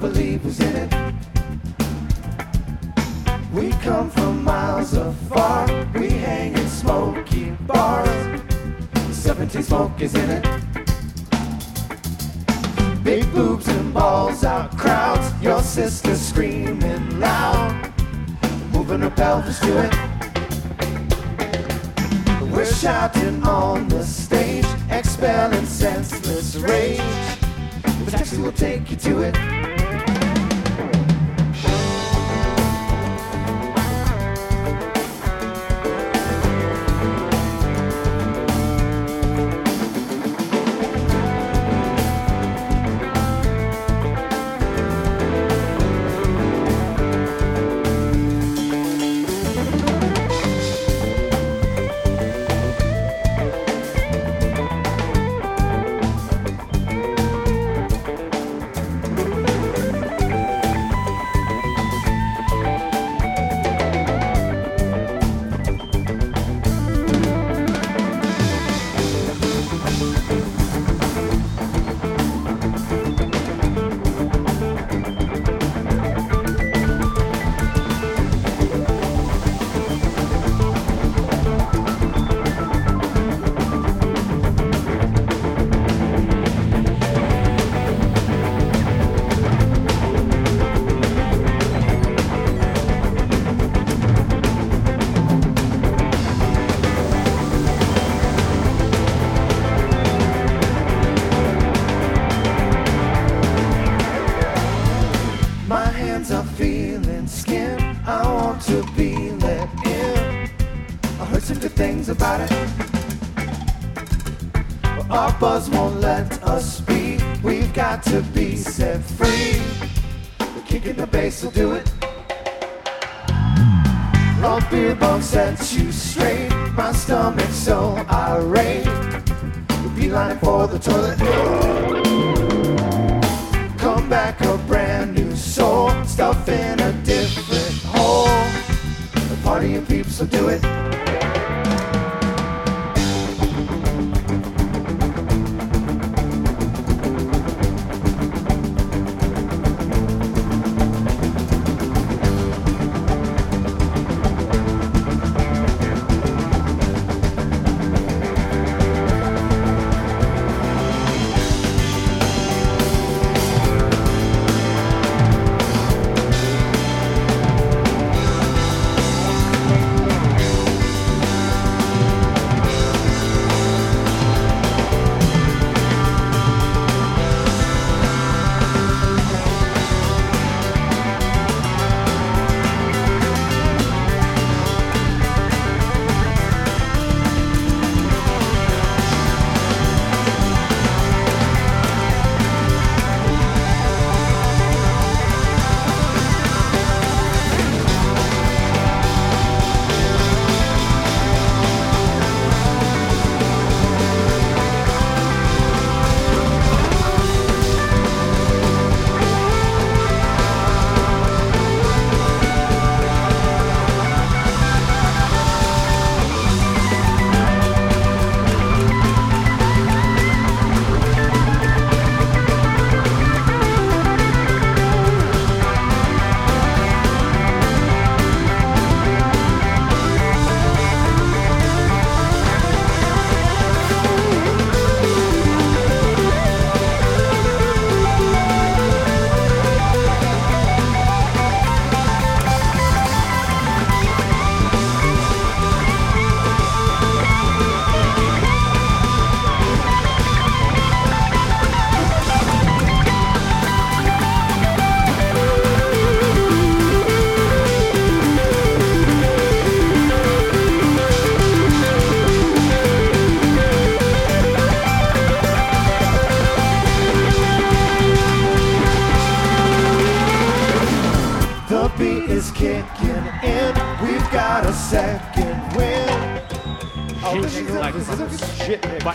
believe who's in it. We come from miles afar. We hang in smoky bars. 17 smoke is in it. Big boobs and balls out crowds. Your sister screaming loud, moving her pelvis to it. We're shouting on the stage, expelling senseless rage. The taxi will take you to it. I'm feeling skin. I want to be let in. I heard some good things about it, but our buzz won't let us be. We've got to be set free. The kick in the bass will do it. Raw beer bong sets you straight. My stomach's so irate. We'll be lining for the toilet. Come back a brand new soul, stuff in a different hole. The party and peeps will do it. Is kicking in. We've got a second wind. Oh, this is a shit mix.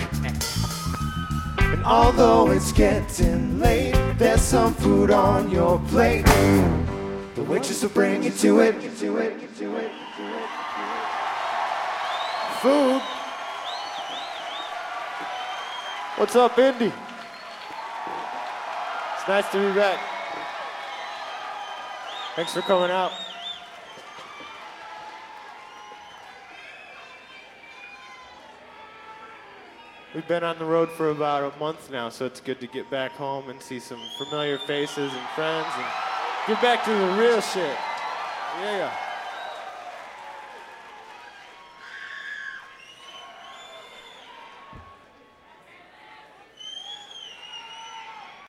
And although it's getting late, there's some food on your plate. The waitress will bring you to it. Food. What's up, Indy? It's nice to be back. Thanks for coming out. We've been on the road for about a month now, so it's good to get back home and see some familiar faces and friends and get back to the real shit. Yeah.